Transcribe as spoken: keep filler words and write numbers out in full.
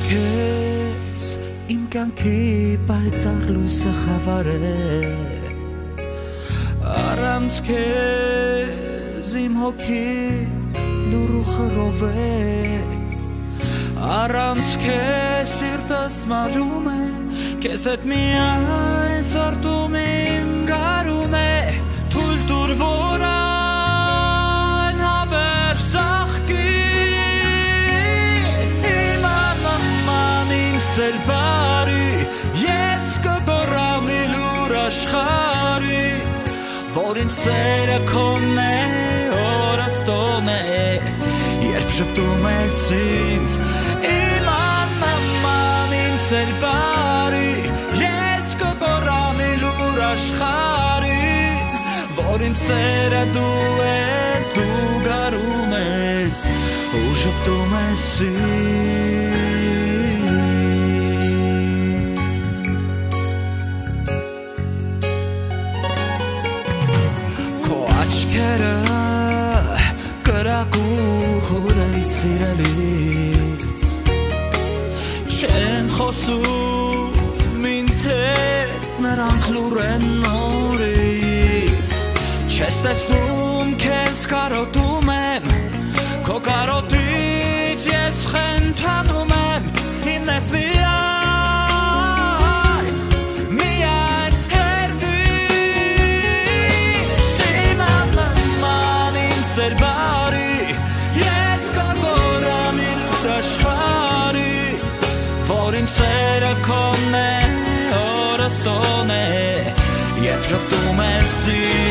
քեզ իմ կյանքի պայծառ լույսը խավար է Առանց քեզ իմ հոգին լուռ ու խռով է Առանց քեզ սիրտս մարում է Քեզ հետ միայն սրտում իմ գարուն է Թույլ տուր որ այն հավերժ ծաղկի Իմ աննման իմ սեր բարի Ես կգոռամ մի լուր աշխարհի Որ իմ սերը քոնն է օրաստոն է Երբ շպտում ես ինձ Իմ աննման իմ սեր բարի Ես կգոռամ մի լուր աշխարհի Որ իմ սերը դու ես դու գարում ես Ու շպտում ես ինձ Աչքերը կրակուր են սիրելիս Չեն խոսում ինձ հետ նրանք լուր են նորից Չես տեսնում քեզ կարոտում եմ Քո կարոտից ես խենթանում եմ Իմն ես միայն Սեր բարի Ես կգոռամ մի լուր աշխարհի Որ իմ սերը քոնն է օրաստոն է Երբ շպտում ես ինձ